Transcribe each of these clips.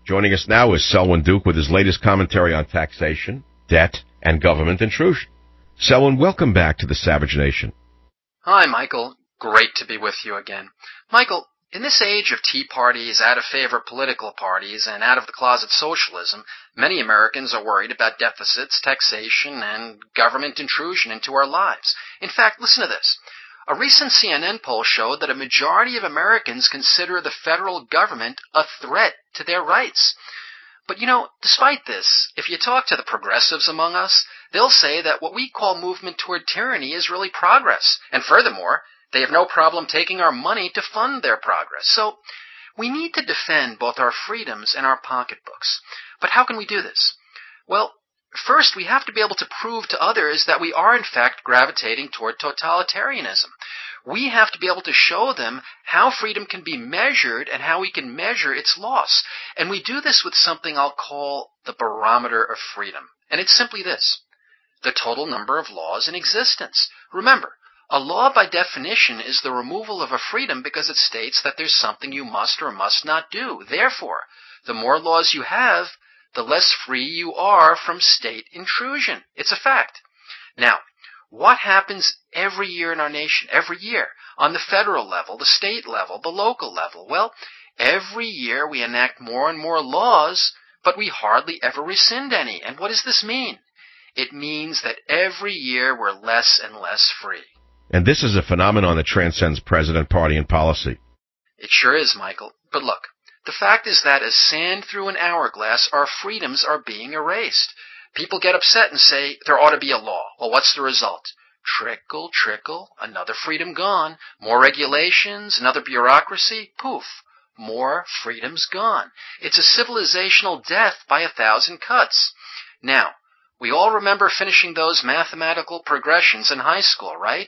Joining us now is Selwyn Duke with his latest commentary on taxation, debt, and government intrusion. Selwyn, welcome back to the Savage Nation. Hi, Michael. Great to be with you again. Michael, in this age of tea parties, out-of-favor political parties, and out-of-the-closet socialism, many Americans are worried about deficits, taxation, and government intrusion into our lives. In fact, listen to this. A recent CNN poll showed that a majority of Americans consider the federal government a threat to their rights. But despite this, if you talk to the progressives among us, they'll say that what we call movement toward tyranny is really progress. And furthermore, they have no problem taking our money to fund their progress. So we need to defend both our freedoms and our pocketbooks. But how can we do this? Well, first, we have to be able to prove to others that we are in fact gravitating toward totalitarianism. We have to be able to show them how freedom can be measured and how we can measure its loss. And we do this with something I'll call the barometer of freedom. And it's simply this: the total number of laws in existence. Remember, a law by definition is the removal of a freedom because it states that there's something you must or must not do. Therefore, the more laws you have, the less free you are from state intrusion. It's a fact. Now, what happens every year in our nation? Every year. On the federal level, the state level, the local level. Well, every year we enact more and more laws, but we hardly ever rescind any. And what does this mean? It means that every year we're less and less free. And this is a phenomenon that transcends president, party, and policy. It sure is, Michael. But look, the fact is that as sand through an hourglass, our freedoms are being erased. People get upset and say there ought to be a law. Well, what's the result? Trickle, trickle, another freedom gone. More regulations, another bureaucracy, poof, more freedoms gone. It's a civilizational death by 1,000 cuts. Now, we all remember finishing those mathematical progressions in high school, right?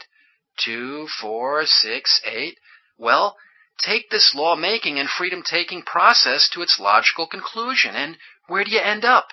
2, 4, 6, 8. Well, take this lawmaking and freedom-taking process to its logical conclusion, and where do you end up?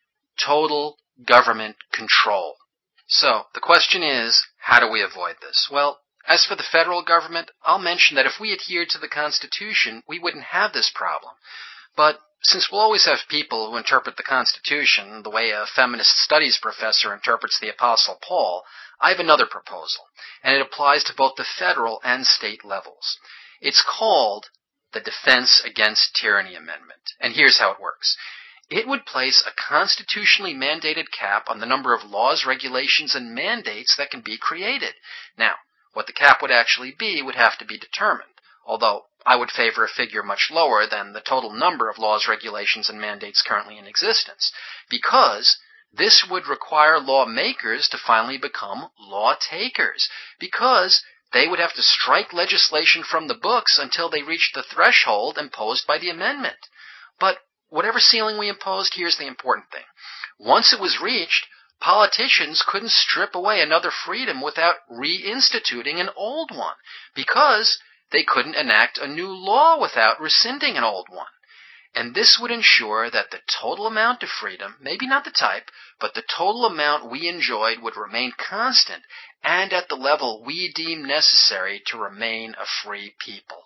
Total government control. So, the question is, how do we avoid this? Well, as for the federal government, I'll mention that if we adhered to the Constitution, we wouldn't have this problem. But since we'll always have people who interpret the Constitution the way a feminist studies professor interprets the Apostle Paul, I have another proposal, and it applies to both the federal and state levels. It's called the Defense Against Tyranny Amendment, and here's how it works. It would place a constitutionally mandated cap on the number of laws, regulations, and mandates that can be created. Now, what the cap would actually be would have to be determined, although I would favor a figure much lower than the total number of laws, regulations, and mandates currently in existence, because this would require lawmakers to finally become law takers, because they would have to strike legislation from the books until they reached the threshold imposed by the amendment. But whatever ceiling we imposed, here's the important thing. Once it was reached, politicians couldn't strip away another freedom without reinstituting an old one, because they couldn't enact a new law without rescinding an old one. And this would ensure that the total amount of freedom, maybe not the type, but the total amount we enjoyed would remain constant and at the level we deem necessary to remain a free people.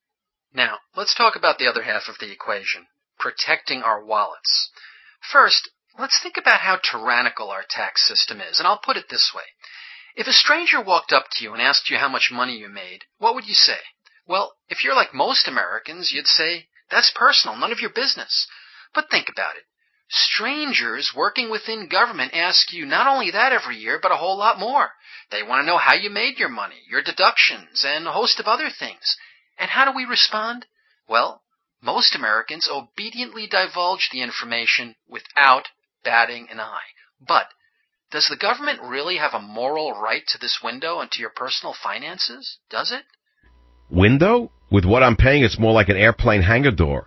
Now, let's talk about the other half of the equation, protecting our wallets. First, let's think about how tyrannical our tax system is, and I'll put it this way. If a stranger walked up to you and asked you how much money you made, what would you say? Well, if you're like most Americans, you'd say, that's personal, none of your business. But think about it. Strangers working within government ask you not only that every year, but a whole lot more. They want to know how you made your money, your deductions, and a host of other things. And how do we respond? Well, most Americans obediently divulge the information without batting an eye. But does the government really have a moral right to this window into your personal finances? Does it? Window? With what I'm paying, it's more like an airplane hangar door.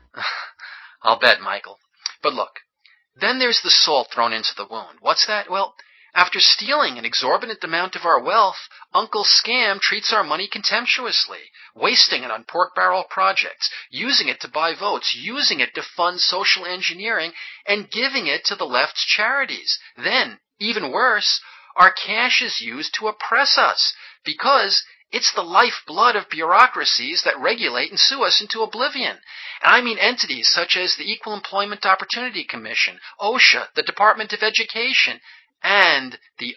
I'll bet, Michael. But look, then there's the salt thrown into the wound. What's that? Well, after stealing an exorbitant amount of our wealth, Uncle Scam treats our money contemptuously, wasting it on pork barrel projects, using it to buy votes, using it to fund social engineering, and giving it to the left's charities. Then, even worse, our cash is used to oppress us, because It's the lifeblood of bureaucracies that regulate and sue us into oblivion. And I mean entities such as the Equal Employment Opportunity Commission, OSHA, the Department of Education, and the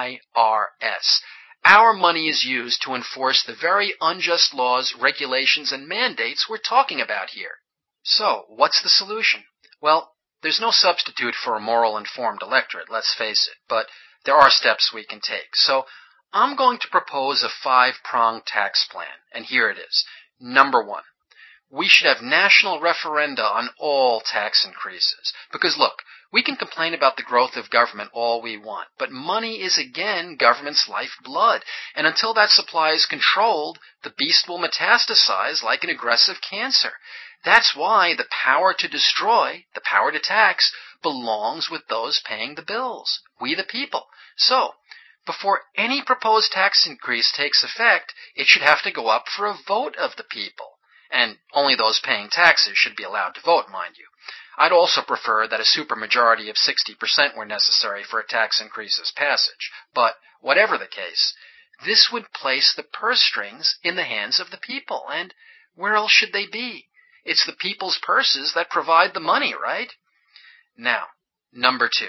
IRS. Our money is used to enforce the very unjust laws, regulations, and mandates we're talking about here. So, what's the solution? Well, there's no substitute for a moral, informed electorate, let's face it, but there are steps we can take. So, I'm going to propose a 5-pronged tax plan, and here it is. Number 1, we should have national referenda on all tax increases. Because look, we can complain about the growth of government all we want, but money is again government's lifeblood, and until that supply is controlled, the beast will metastasize like an aggressive cancer. That's why the power to destroy, the power to tax, belongs with those paying the bills, we the people. So, before any proposed tax increase takes effect, it should have to go up for a vote of the people. And only those paying taxes should be allowed to vote, mind you. I'd also prefer that a supermajority of 60% were necessary for a tax increase's passage. But whatever the case, this would place the purse strings in the hands of the people. And where else should they be? It's the people's purses that provide the money, right? Now, number 2.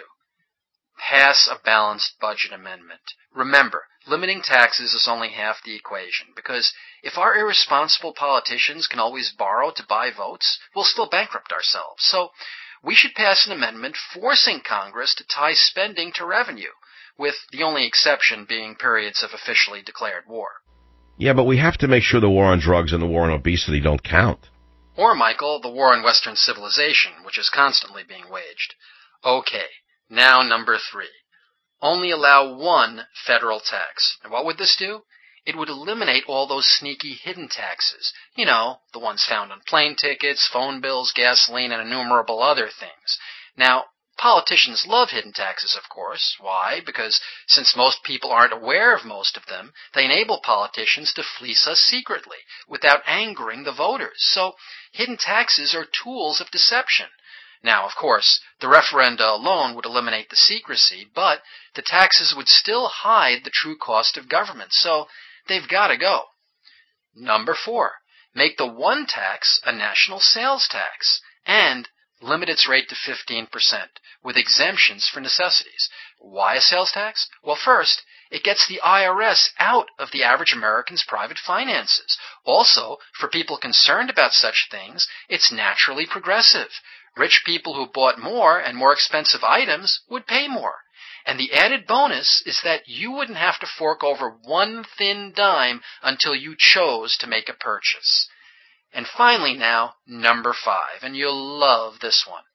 Pass a balanced budget amendment. Remember, limiting taxes is only half the equation, because if our irresponsible politicians can always borrow to buy votes, we'll still bankrupt ourselves. So we should pass an amendment forcing Congress to tie spending to revenue, with the only exception being periods of officially declared war. Yeah, but we have to make sure the war on drugs and the war on obesity don't count. Or, Michael, the war on Western civilization, which is constantly being waged. Okay. Now, number 3. Only allow one federal tax. And what would this do? It would eliminate all those sneaky hidden taxes. You know, the ones found on plane tickets, phone bills, gasoline, and innumerable other things. Now, politicians love hidden taxes, of course. Why? Because since most people aren't aware of most of them, they enable politicians to fleece us secretly without angering the voters. So, hidden taxes are tools of deception. Now, of course, the referenda alone would eliminate the secrecy, but the taxes would still hide the true cost of government, so they've got to go. Number 4, make the one tax a national sales tax, and limit its rate to 15%, with exemptions for necessities. Why a sales tax? Well, first, it gets the IRS out of the average American's private finances. Also, for people concerned about such things, it's naturally progressive. Rich people who bought more and more expensive items would pay more. And the added bonus is that you wouldn't have to fork over one thin dime until you chose to make a purchase. And finally now, number 5, and you'll love this one.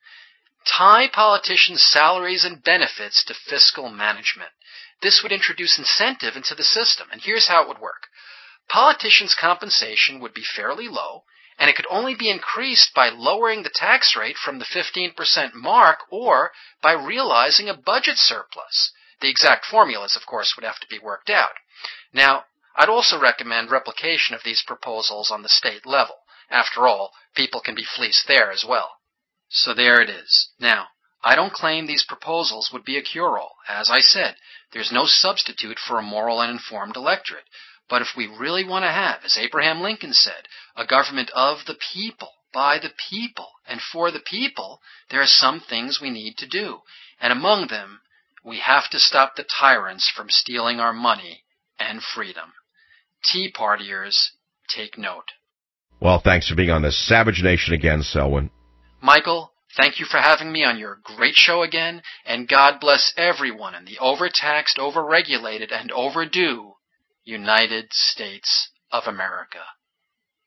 Tie politicians' salaries and benefits to fiscal management. This would introduce incentive into the system, and here's how it would work. Politicians' compensation would be fairly low, and it could only be increased by lowering the tax rate from the 15% mark or by realizing a budget surplus. The exact formulas, of course, would have to be worked out. Now, I'd also recommend replication of these proposals on the state level. After all, people can be fleeced there as well. So there it is. Now, I don't claim these proposals would be a cure-all. As I said, there's no substitute for a moral and informed electorate. But if we really want to have, as Abraham Lincoln said, a government of the people, by the people, and for the people, there are some things we need to do. And among them, we have to stop the tyrants from stealing our money and freedom. Tea Partiers, take note. Well, thanks for being on the Savage Nation again, Selwyn. Michael, thank you for having me on your great show again, and God bless everyone in the overtaxed, overregulated, and overdue United States of America.